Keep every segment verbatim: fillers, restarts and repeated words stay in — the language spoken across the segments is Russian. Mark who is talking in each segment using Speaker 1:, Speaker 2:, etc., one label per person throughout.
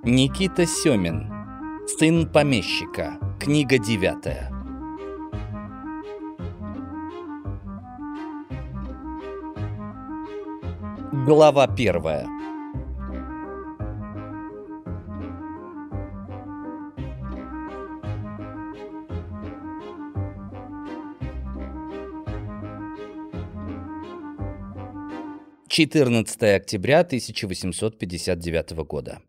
Speaker 1: Никита Семин. Сын помещика. Книга девятая. Глава первая. четырнадцатое октября тысяча восемьсот пятьдесят девятого года.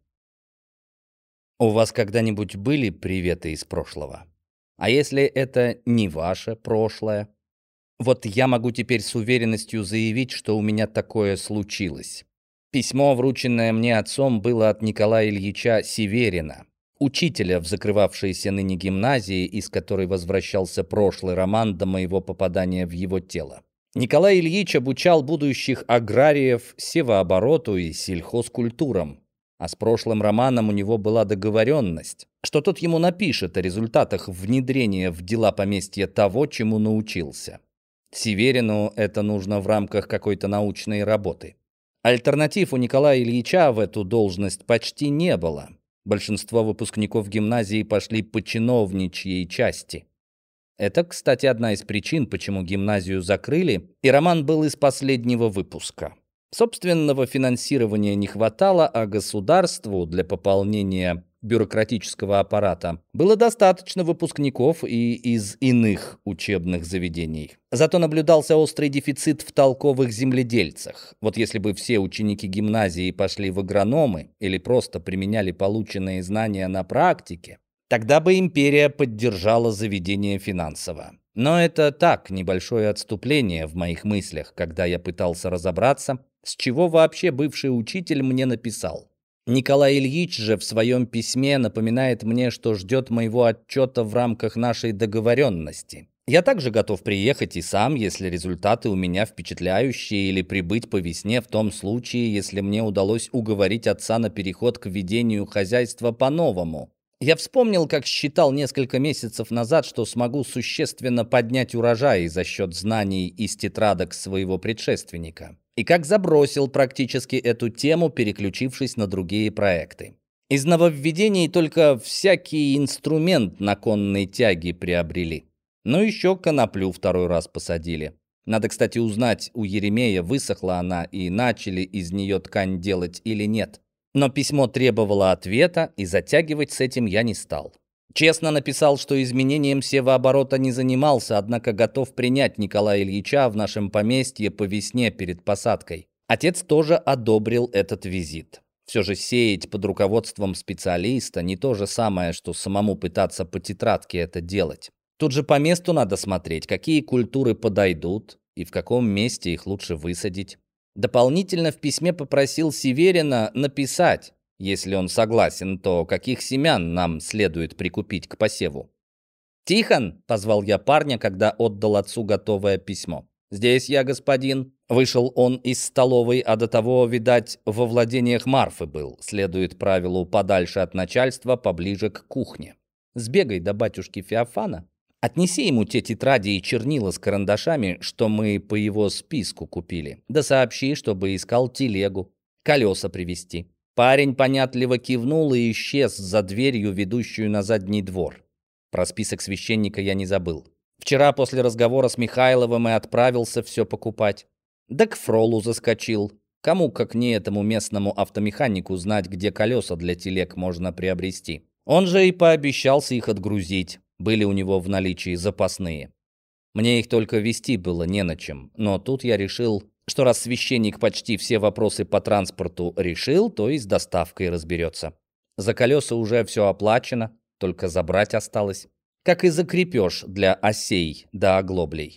Speaker 1: У вас когда-нибудь были приветы из прошлого? А если это не ваше прошлое? Вот я могу теперь с уверенностью заявить, что у меня такое случилось. Письмо, врученное мне отцом, было от Николая Ильича Северина, учителя в закрывавшейся ныне гимназии, из которой возвращался прошлый роман до моего попадания в его тело. Николай Ильич обучал будущих аграриев севообороту и сельхозкультурам, а с прошлым романом у него была договоренность, что тот ему напишет о результатах внедрения в дела поместья того, чему научился. Северину это нужно в рамках какой-то научной работы. Альтернатив у Николая Ильича в эту должность почти не было. Большинство выпускников гимназии пошли по чиновничьей части. Это, кстати, одна из причин, почему гимназию закрыли, и роман был из последнего выпуска. Собственного финансирования не хватало, а государству для пополнения бюрократического аппарата было достаточно выпускников и из иных учебных заведений. Зато наблюдался острый дефицит в толковых земледельцах. Вот если бы все ученики гимназии пошли в агрономы или просто применяли полученные знания на практике, тогда бы империя поддержала заведение финансово. Но это так, небольшое отступление в моих мыслях, когда я пытался разобраться, с чего вообще бывший учитель мне написал. Николай Ильич же в своем письме напоминает мне, что ждет моего отчета в рамках нашей договоренности. Я также готов приехать и сам, если результаты у меня впечатляющие, или прибыть по весне в том случае, если мне удалось уговорить отца на переход к ведению хозяйства по-новому. Я вспомнил, как считал несколько месяцев назад, что смогу существенно поднять урожай за счет знаний из тетрадок своего предшественника. И как забросил практически эту тему, переключившись на другие проекты. Из нововведений только всякий инструмент на конной тяге приобрели. Но еще коноплю второй раз посадили. Надо, кстати, узнать у Еремея, высохла она и начали из нее ткань делать или нет. Но письмо требовало ответа, и затягивать с этим я не стал. Честно написал, что изменением севооборота не занимался, однако готов принять Николая Ильича в нашем поместье по весне перед посадкой. Отец тоже одобрил этот визит. Все же сеять под руководством специалиста не то же самое, что самому пытаться по тетрадке это делать. Тут же по месту надо смотреть, какие культуры подойдут и в каком месте их лучше высадить. Дополнительно в письме попросил Северина написать, если он согласен, то каких семян нам следует прикупить к посеву. «Тихон!» — позвал я парня, когда отдал отцу готовое письмо. «Здесь я, господин». Вышел он из столовой, а до того, видать, во владениях Марфы был. Следует правилу подальше от начальства, поближе к кухне. Сбегай до батюшки Феофана. Отнеси ему те тетради и чернила с карандашами, что мы по его списку купили. Да сообщи, чтобы искал телегу, колеса привезти». Парень понятливо кивнул и исчез за дверью, ведущую на задний двор. Про список священника я не забыл. Вчера после разговора с Михайловым и отправился все покупать. Да к Фролу заскочил. Кому, как не этому местному автомеханику, знать, где колеса для телег можно приобрести. Он же и пообещался их отгрузить. Были у него в наличии запасные. Мне их только везти было не на чем. Но тут я решил, что раз священник почти все вопросы по транспорту решил, то и с доставкой разберется. За колеса уже все оплачено, только забрать осталось. Как и за крепеж для осей да оглоблей.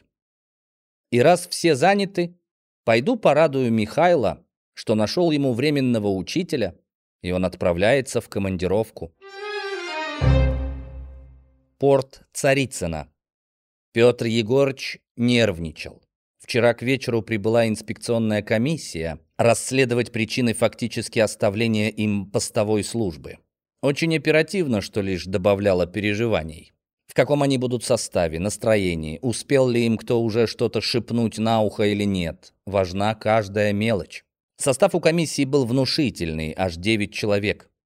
Speaker 1: И раз все заняты, пойду порадую Михайла, что нашел ему временного учителя, и он отправляется в командировку. Порт Царицына. Петр Егорыч нервничал. Вчера к вечеру прибыла инспекционная комиссия расследовать причины фактически оставления им постовой службы. Очень оперативно, что лишь добавляло переживаний. В каком они будут составе, настроении, успел ли им кто уже что-то шепнуть на ухо или нет. Важна каждая мелочь. Состав у комиссии был внушительный, аж девять человек.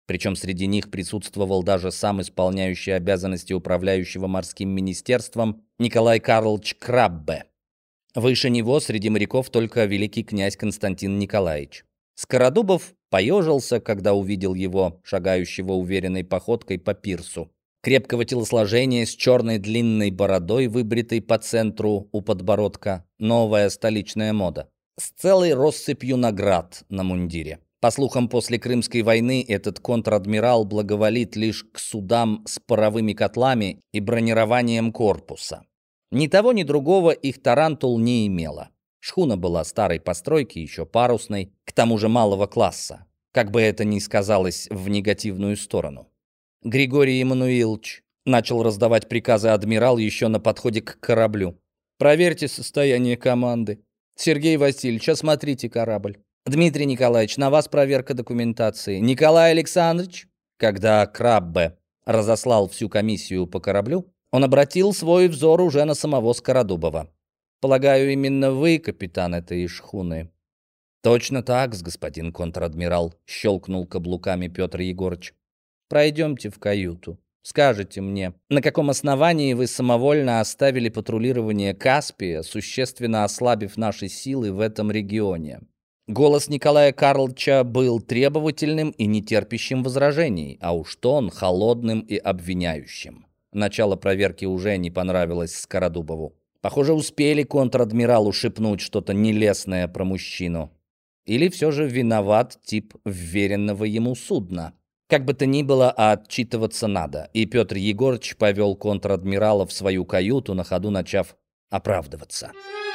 Speaker 1: Причем среди них присутствовал даже сам исполняющий обязанности управляющего морским министерством Николай Карлович Краббе. Выше него среди моряков только великий князь Константин Николаевич. Скородубов поежился, когда увидел его, шагающего уверенной походкой по пирсу. Крепкого телосложения, с черной длинной бородой, выбритой по центру у подбородка, новая столичная мода. С целой россыпью наград на мундире. По слухам, после Крымской войны этот контр-адмирал благоволит лишь к судам с паровыми котлами и бронированием корпуса. Ни того, ни другого их тарантул не имела. Шхуна была старой постройки, еще парусной, к тому же малого класса, как бы это ни сказалось в негативную сторону. Григорий Эммануилович начал раздавать приказы адмирал еще на подходе к кораблю. «Проверьте состояние команды. Сергей Васильевич, осмотрите корабль. Дмитрий Николаевич, на вас проверка документации. Николай Александрович». Когда Краббе разослал всю комиссию по кораблю, он обратил свой взор уже на самого Скородубова. «Полагаю, именно вы капитан этой шхуны». «Точно так, господин контр-адмирал», — щелкнул каблуками Петр Егорыч. «Пройдемте в каюту. Скажите мне, на каком основании вы самовольно оставили патрулирование Каспия, существенно ослабив наши силы в этом регионе?» Голос Николая Карловича был требовательным и нетерпящим возражений, а уж тон холодным и обвиняющим. Начало проверки уже не понравилось Скородубову. Похоже, успели контр-адмиралу шепнуть что-то нелестное про мужчину. Или все же виноват тип вверенного ему судна. Как бы то ни было, а отчитываться надо. И Петр Егорыч повел контр-адмирала в свою каюту, на ходу начав оправдываться.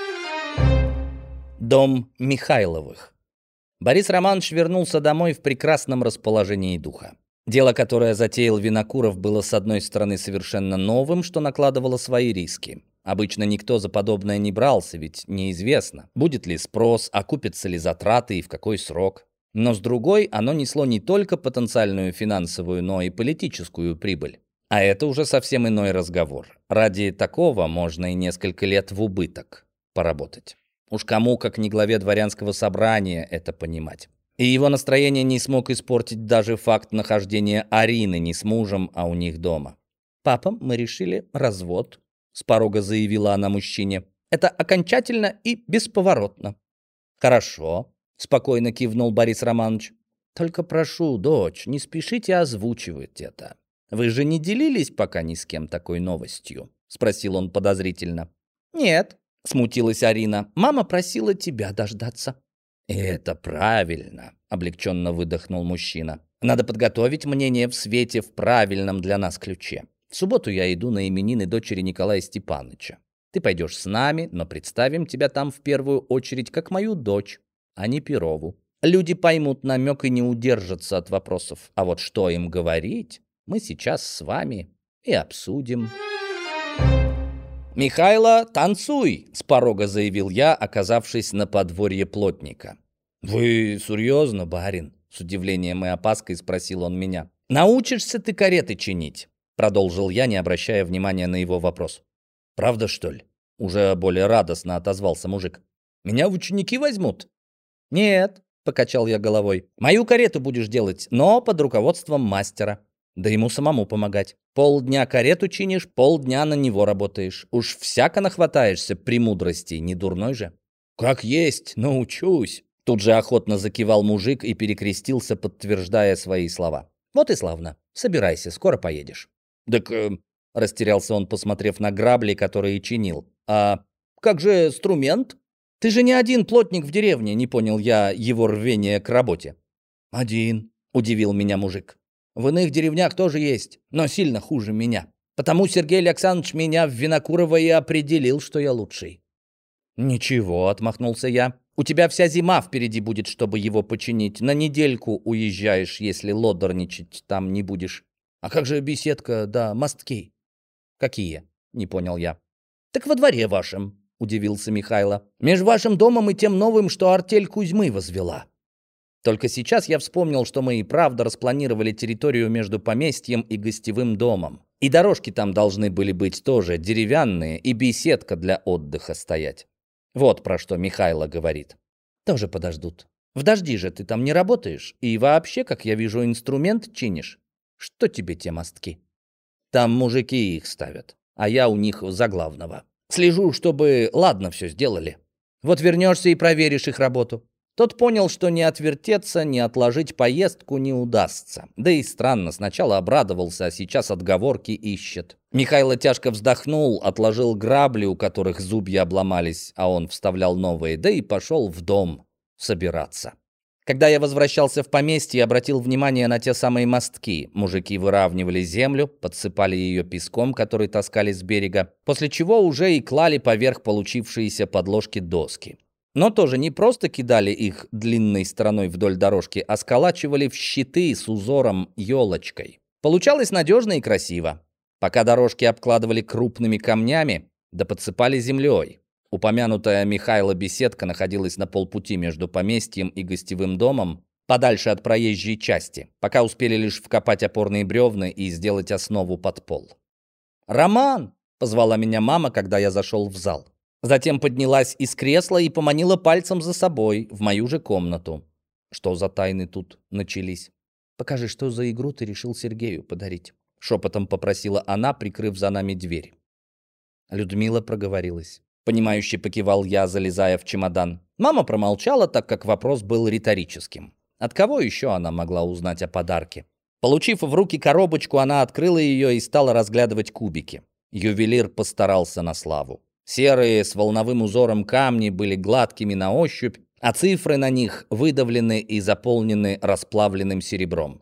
Speaker 1: Дом Михайловых. Борис Романович вернулся домой в прекрасном расположении духа. Дело, которое затеял Винокуров, было с одной стороны совершенно новым, что накладывало свои риски. Обычно никто за подобное не брался, ведь неизвестно, будет ли спрос, окупятся ли затраты и в какой срок. Но с другой, оно несло не только потенциальную финансовую, но и политическую прибыль. А это уже совсем иной разговор. Ради такого можно и несколько лет в убыток поработать. Уж кому, как не главе дворянского собрания, это понимать. И его настроение не смог испортить даже факт нахождения Арины не с мужем, а у них дома. «Папа, мы решили развод», — с порога заявила она мужчине. «Это окончательно и бесповоротно». «Хорошо», — спокойно кивнул Борис Романович. «Только прошу, дочь, не спешите озвучивать это. Вы же не делились пока ни с кем такой новостью?» — спросил он подозрительно. «Нет», — смутилась Арина. «Мама просила тебя дождаться». «Это правильно», — облегченно выдохнул мужчина. «Надо подготовить мнение в свете в правильном для нас ключе. В субботу я иду на именины дочери Николая Степановича. Ты пойдешь с нами, но представим тебя там в первую очередь как мою дочь, а не Перову. Люди поймут намек и не удержатся от вопросов. А вот что им говорить, мы сейчас с вами и обсудим». «Михайло, танцуй!» — с порога заявил я, оказавшись на подворье плотника. «Вы серьезно, барин?» — с удивлением и опаской спросил он меня. «Научишься ты кареты чинить?» — продолжил я, не обращая внимания на его вопрос. «Правда, что ли?» — уже более радостно отозвался мужик. «Меня в ученики возьмут?» «Нет», — покачал я головой. «Мою карету будешь делать, но под руководством мастера. Да ему самому помогать. Полдня карету чинишь, полдня на него работаешь. Уж всяко нахватаешься премудростей, не дурной же». «Как есть, научусь», — тут же охотно закивал мужик и перекрестился, подтверждая свои слова. «Вот и славно. Собирайся, скоро поедешь». «Так...» э, — растерялся он, посмотрев на грабли, которые чинил. «А как же инструмент? Ты же не один плотник в деревне», — не понял я его рвения к работе. «Один», — удивил меня мужик. «В иных деревнях тоже есть, но сильно хуже меня. Потому Сергей Александрович меня в Винокурово и определил, что я лучший». «Ничего», — отмахнулся я. «У тебя вся зима впереди будет, чтобы его починить. На недельку уезжаешь, если лодорничать там не будешь. А как же беседка да мостки?» «Какие?» — не понял я. «Так во дворе вашем», — удивился Михайло. «Меж вашим домом и тем новым, что артель Кузьмы возвела». Только сейчас я вспомнил, что мы и правда распланировали территорию между поместьем и гостевым домом. И дорожки там должны были быть тоже деревянные, и беседка для отдыха стоять. Вот про что Михайло говорит. «Тоже подождут», В дожди же ты там не работаешь. И вообще, как я вижу, инструмент чинишь. Что тебе те мостки? Там мужики их ставят, а я у них за главного. Слежу, чтобы ладно все сделали. Вот вернешься и проверишь их работу». Тот понял, что не отвертеться, не отложить поездку не удастся. Да и странно, сначала обрадовался, а сейчас отговорки ищет. Михайло тяжко вздохнул, отложил грабли, у которых зубья обломались, а он вставлял новые, да и пошел в дом собираться. Когда я возвращался в поместье, обратил внимание на те самые мостки. Мужики выравнивали землю, подсыпали ее песком, который таскали с берега, после чего уже и клали поверх получившиеся подложки доски. Но тоже не просто кидали их длинной стороной вдоль дорожки, а сколачивали в щиты с узором елочкой. Получалось надежно и красиво. Пока дорожки обкладывали крупными камнями, да подсыпали землей. Упомянутая Михайло беседка находилась на полпути между поместьем и гостевым домом, подальше от проезжей части, пока успели лишь вкопать опорные бревна и сделать основу под пол. «Роман!» — позвала меня мама, когда я зашел в зал. Затем поднялась из кресла и поманила пальцем за собой в мою же комнату. «Что за тайны тут начались? Покажи, что за игру ты решил Сергею подарить?» Шепотом попросила она, прикрыв за нами дверь. Людмила проговорилась. Понимающе покивал я, залезая в чемодан. Мама промолчала, так как вопрос был риторическим. От кого еще она могла узнать о подарке? Получив в руки коробочку, она открыла ее и стала разглядывать кубики. Ювелир постарался на славу. Серые с волновым узором камни были гладкими на ощупь, а цифры на них выдавлены и заполнены расплавленным серебром.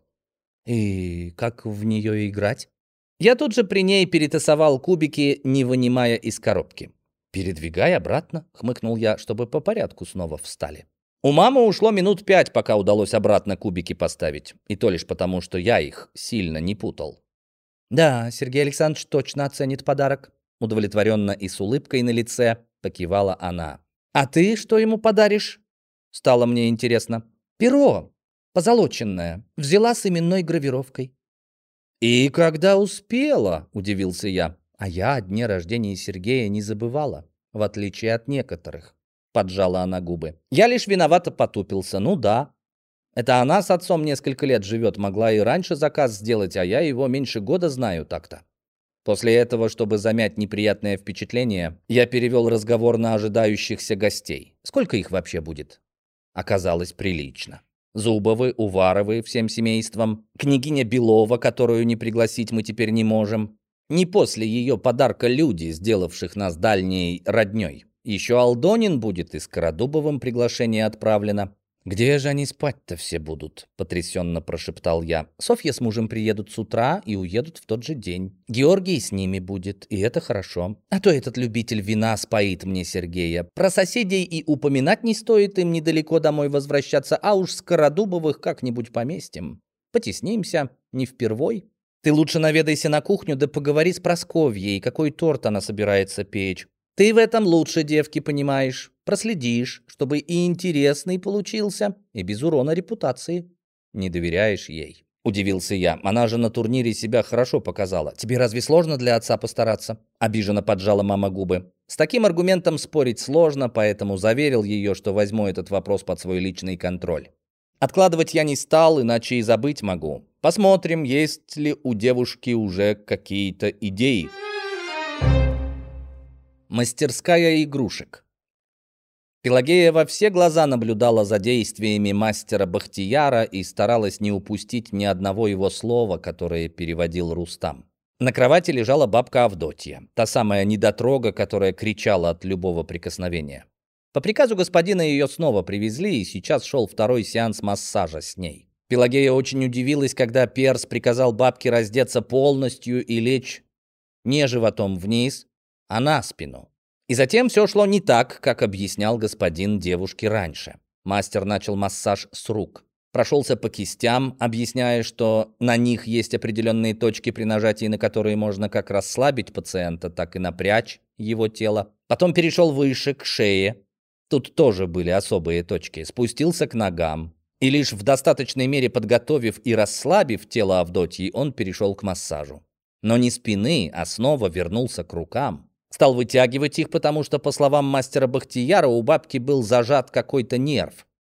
Speaker 1: «И как в нее играть?» Я тут же при ней перетасовал кубики, не вынимая из коробки. «Передвигай обратно», — хмыкнул я, чтобы по порядку снова встали. У мамы ушло минут пять, пока удалось обратно кубики поставить. И то лишь потому, что я их сильно не путал. «Да, Сергей Александрович точно оценит подарок», — удовлетворенно и с улыбкой на лице покивала она. «А ты что ему подаришь?» Стало мне интересно. «Перо, позолоченное, взяла с именной гравировкой». «И когда успела?» — удивился я. «А я о дне рождения Сергея не забывала, в отличие от некоторых», — поджала она губы. Я лишь виновато потупился. «Ну да, это она с отцом несколько лет живет, могла и раньше заказ сделать, а я его меньше года знаю так-то». После этого, чтобы замять неприятное впечатление, я перевел разговор на ожидающихся гостей. Сколько их вообще будет? Оказалось, прилично. Зубовы, Уваровы всем семейством, княгиня Белова, которую не пригласить мы теперь не можем. Не после ее подарка люди, сделавших нас дальней родней. Еще Алдонин будет, и Скородубовым приглашение отправлено. «Где же они спать-то все будут?» — потрясенно прошептал я. «Софья с мужем приедут с утра и уедут в тот же день. Георгий с ними будет, и это хорошо. А то этот любитель вина споит мне Сергея. Про соседей и упоминать не стоит, им недалеко домой возвращаться, а уж Скородубовых как-нибудь поместим. Потеснимся, не впервой. Ты лучше наведайся на кухню, да поговори с Прасковьей, какой торт она собирается печь. Ты в этом лучше девки понимаешь. Проследишь, чтобы и интересный получился, и без урона репутации». «Не доверяешь ей?» — удивился я. «Она же на турнире себя хорошо показала. Тебе разве сложно для отца постараться?» Обиженно поджала мама губы. С таким аргументом спорить сложно, поэтому заверил ее, что возьму этот вопрос под свой личный контроль. Откладывать я не стал, иначе и забыть могу. Посмотрим, есть ли у девушки уже какие-то идеи. Мастерская игрушек. Пелагея во все глаза наблюдала за действиями мастера Бахтияра и старалась не упустить ни одного его слова, которое переводил Рустам. На кровати лежала бабка Авдотья, та самая недотрога, которая кричала от любого прикосновения. По приказу господина ее снова привезли, и сейчас шел второй сеанс массажа с ней. Пелагея очень удивилась, когда Перс приказал бабке раздеться полностью и лечь не животом вниз, а на спину. И затем все шло не так, как объяснял господин девушке раньше. Мастер начал массаж с рук. Прошелся по кистям, объясняя, что на них есть определенные точки, при нажатии на которые можно как расслабить пациента, так и напрячь его тело. Потом перешел выше, к шее. Тут тоже были особые точки. Спустился к ногам. И лишь в достаточной мере подготовив и расслабив тело Авдотьи, он перешел к массажу. Но не спины, а снова вернулся к рукам. Стал вытягивать их, потому что, по словам мастера Бахтияра, у бабки был зажат какой-то нерв.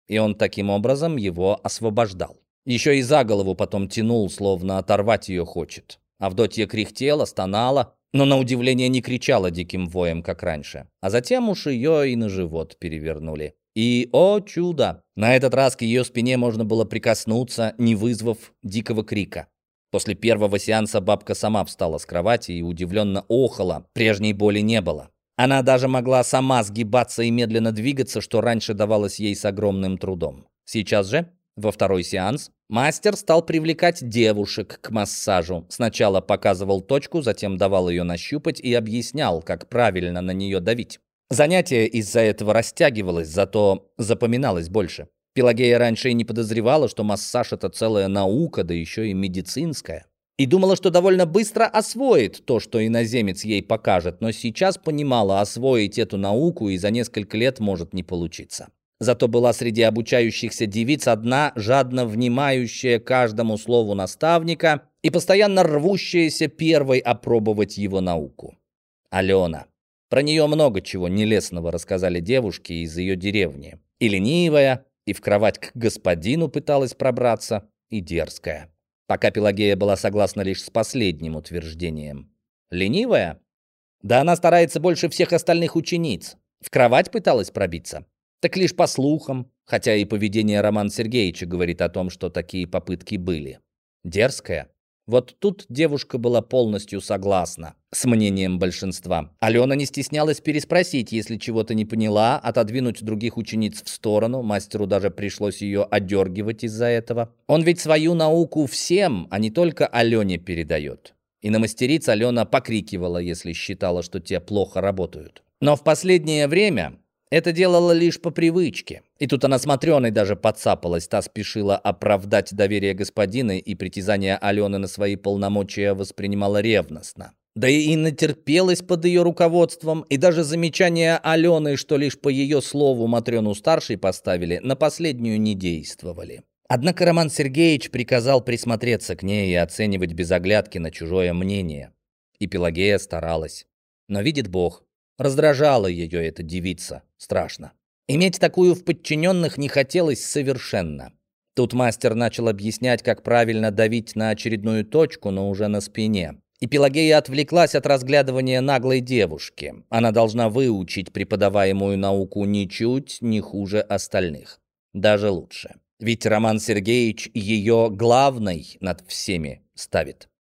Speaker 1: и он таким образом его освобождал. Еще и за голову потом тянул, словно оторвать ее хочет. Авдотья кряхтела, стонала, но на удивление не кричала диким воем, как раньше. А затем уж ее и на живот перевернули. И, о чудо, на этот раз к ее спине можно было прикоснуться, не вызвав дикого крика. После первого сеанса бабка сама встала с кровати и удивленно охала, прежней боли не было. Она даже могла сама сгибаться и медленно двигаться, что раньше давалось ей с огромным трудом. Сейчас же, во второй сеанс, мастер стал привлекать девушек к массажу. Сначала показывал точку, затем давал ее нащупать и объяснял, как правильно на нее давить. Занятие из-за этого растягивалось, зато запоминалось больше. Пелагея раньше и не подозревала, что массаж — это целая наука, да еще и медицинская. И думала, что довольно быстро освоит то, что иноземец ей покажет, но сейчас понимала, освоить эту науку и за несколько лет может не получиться. Зато была среди обучающихся девиц одна, жадно внимающая каждому слову наставника и постоянно рвущаяся первой опробовать его науку. Алена. Про нее много чего нелестного рассказали девушки из ее деревни. И ленивая, и в кровать к господину пыталась пробраться, и дерзкая. Пока Пелагея была согласна лишь с последним утверждением. Ленивая? Да она старается больше всех остальных учениц. В кровать пыталась пробиться? Так лишь по слухам, хотя и поведение Романа Сергеевича говорит о том, что такие попытки были. Дерзкая? Вот тут девушка была полностью согласна с мнением большинства. Алена не стеснялась переспросить, если чего-то не поняла, отодвинуть других учениц в сторону. Мастеру даже пришлось ее одергивать из-за этого. Он ведь свою науку всем, а не только Алене передает. И на мастериц Алена покрикивала, если считала, что те плохо работают. Но в последнее время это делала лишь по привычке. И тут она с Матрёной даже подцапалась. Та спешила оправдать доверие господина и притязания Алены на свои полномочия воспринимала ревностно. Да и натерпелась под ее руководством, и даже замечания Алены, что лишь по ее слову Матрёну старшей поставили, на последнюю не действовали. Однако Роман Сергеевич приказал присмотреться к ней и оценивать без оглядки на чужое мнение. И Пелагея старалась. Но видит Бог, раздражала ее эта девица страшно. Иметь такую в подчиненных не хотелось совершенно. Тут мастер начал объяснять, как правильно давить на очередную точку, но уже на спине. И Пелагея отвлеклась от разглядывания наглой девушки. Она должна выучить преподаваемую науку ничуть не хуже остальных. Даже лучше. Ведь Роман Сергеевич ее главной над всеми ставит.